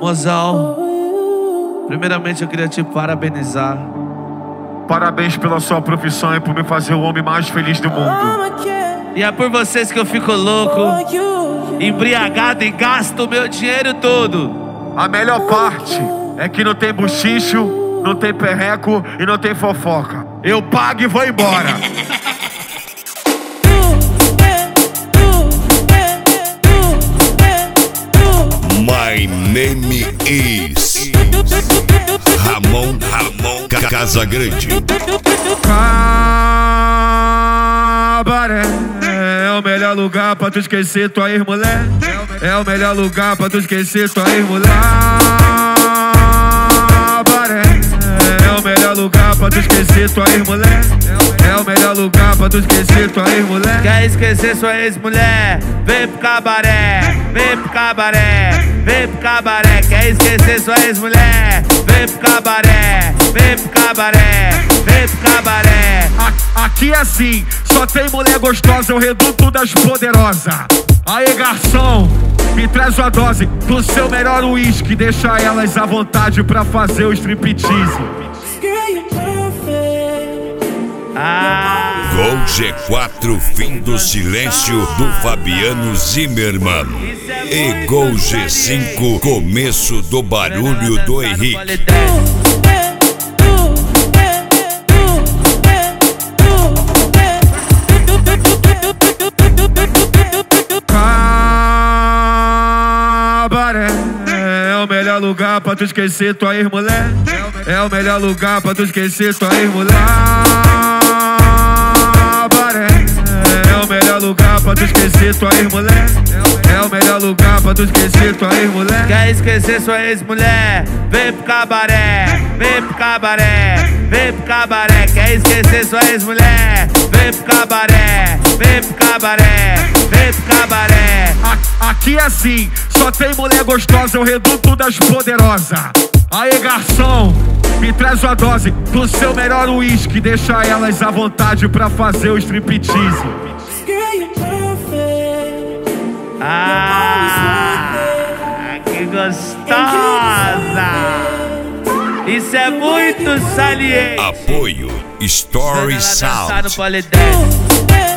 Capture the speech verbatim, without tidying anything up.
Mozão, primeiramente eu queria te parabenizar. Parabéns pela sua profissão e por me fazer o homem mais feliz do mundo. E é por vocês que eu fico louco, embriagado e gasto o meu dinheiro todo. A melhor parte é que não tem buchicho, não tem perreco e não tem fofoca. Eu pago e vou embora. My name is Ramon Ramon Casagrande. Cabaré é o melhor lugar pra tu esquecer tua ex-mulher. É o melhor lugar pra tu esquecer tua ex-mulher. Cabaré é o melhor lugar pra tu esquecer tua ex-mulher. É o melhor lugar pra tu esquecer tua ex-mulher. Quer esquecer sua ex-mulher? Vem pro cabaré, vem pro cabaré, vem pro cabaré. Quer esquecer sua ex-mulher? Vem pro cabaré, vem pro cabaré, vem pro cabaré. Aqui é assim, só tem mulher gostosa, é o reduto das poderosas. Aê, garçom, me traz uma dose do seu melhor uísque. Deixa elas à vontade pra fazer o striptease. Ah. Gol G quatro, fim do silêncio do Fabiano Zimmermann. E Gol G cinco, começo do barulho do Henrique. Cabaré é o melhor lugar pra tu esquecer tua ex-mulher. É o melhor lugar pra tu esquecer tua ex-mulher. É o melhor lugar pra tu esquecer tua ex-mulher. É o melhor lugar pra tu esquecer tua ex-mulher. Quer esquecer sua ex-mulher? Vem pro cabaré, vem pro cabaré, vem pro cabaré. Quer esquecer sua ex-mulher? Vem pro cabaré, vem pro cabaré, vem pro cabaré. Aqui é assim, só tem mulher gostosa, é o reduto das poderosas. Aê, garçom, me traz uma dose do seu melhor uísque. Deixa elas à vontade pra fazer o striptease. Ah, que gostosa! Isso é muito saliente. Apoio Story Sound. Dançar no Polydance.